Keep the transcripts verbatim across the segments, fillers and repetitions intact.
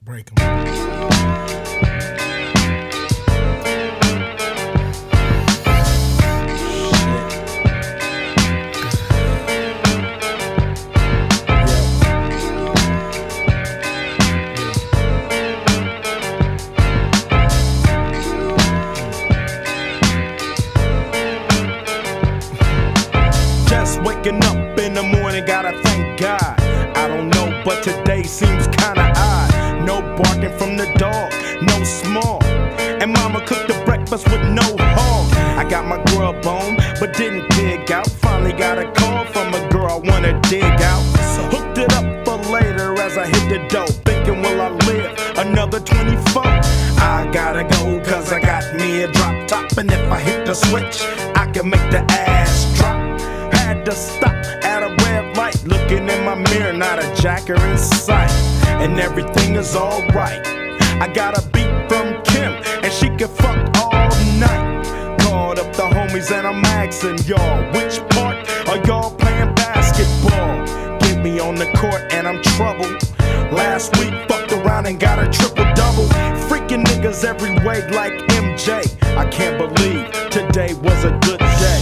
Break 'em. Just waking up in the morning, gotta thank God. I don't know, but today seems kinda odd. No barking from the dog, no small. And mama cooked the breakfast with no hog. I got my grub on, but didn't dig out. Finally got a call from a girl I wanna dig out. Hooked it up for later as I hit the dough. Thinking, will I live another twenty-four? I gotta go, cause I got me a drop top. And if I hit the switch, I can make the ass drop. Had to stop at a red light, looking in my mirror, not a jacker in sight. And everything is alright. I got a beat from Kim, and she can fuck all night. Called up the homies and I'm asking y'all, which part are y'all playing basketball? Get me on the court and I'm troubled. Last week fucked around and got a triple-double. Freaking niggas every way like M J. I can't believe today was a good day.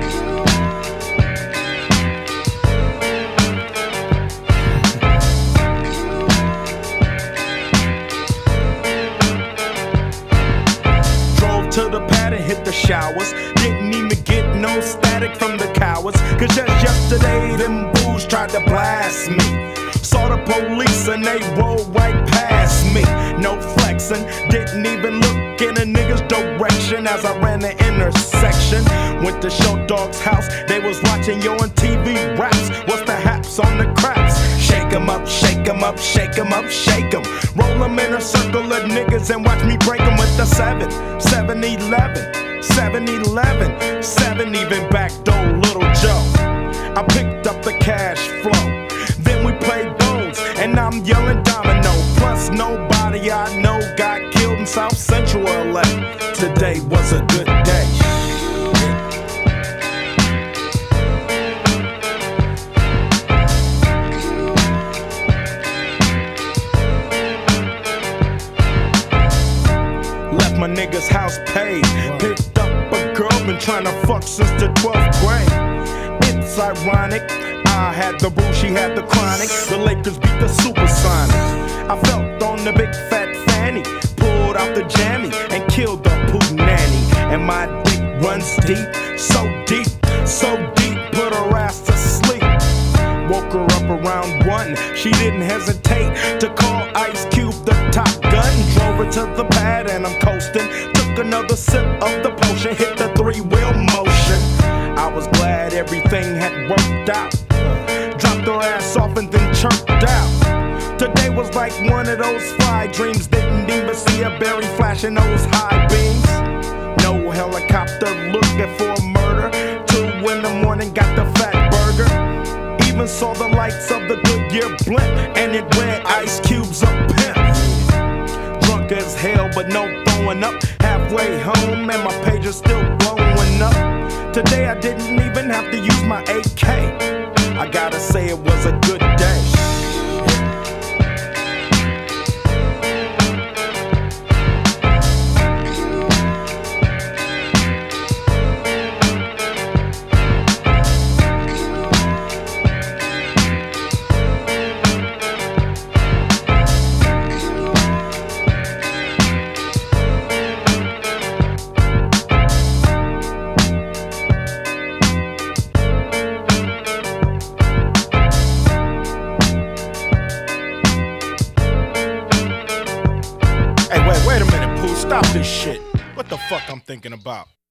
To the pad and hit the showers. Didn't even get no static from the cowards. Cause just yesterday them fools tried to blast me. Saw the police and they rolled right past me. No flexing, didn't even look in a nigga's direction as I ran the intersection. Went to Show Dog's house, they was watching Yo on T V raps. What's the haps on the craps? Shake 'em up, shake 'em up, shake 'em up, shake 'em. Roll 'em in a circle of niggas and watch me break 'em with the seven, seven eleven, seven eleven, seven even backdoor Little Joe. I picked up the cash flow, then we played bones, and I'm yelling domino. Plus nobody I know got killed in South Central L A. Today was a good day. Left my nigga's house paid. Picked up a girl, been trying to fuck since the twelfth grade. It's ironic, I had the boo, she had the chronic. The Lakers beat the Supersonics. I felt on the big fat fanny, pulled out the jammy and killed the poop nanny. And my dick runs deep, so deep, so deep, put her ass to sleep. Woke her up around one, she didn't hesitate to call Ice Cube the Top Gun. Drove her to the pad and I'm coasting. Took another sip of the potion, hit the three-wheel motion. I was glad everything had worked out. Dropped her ass off and then chirped out. Today was like one of those fly dreams. Didn't even see a berry flashing those high beams. No helicopter looking for a murder. Two in the morning, got the fat burger. Even saw the lights of the Goodyear blimp, and it read Ice Cube's a pimp. Drunk as hell, but no throwing up. Halfway home, and my page is still blowing up. Today I didn't even have to use my A K. I gotta say it was a good day. Wait a minute, Pooh, stop this shit. What the fuck I'm thinking about?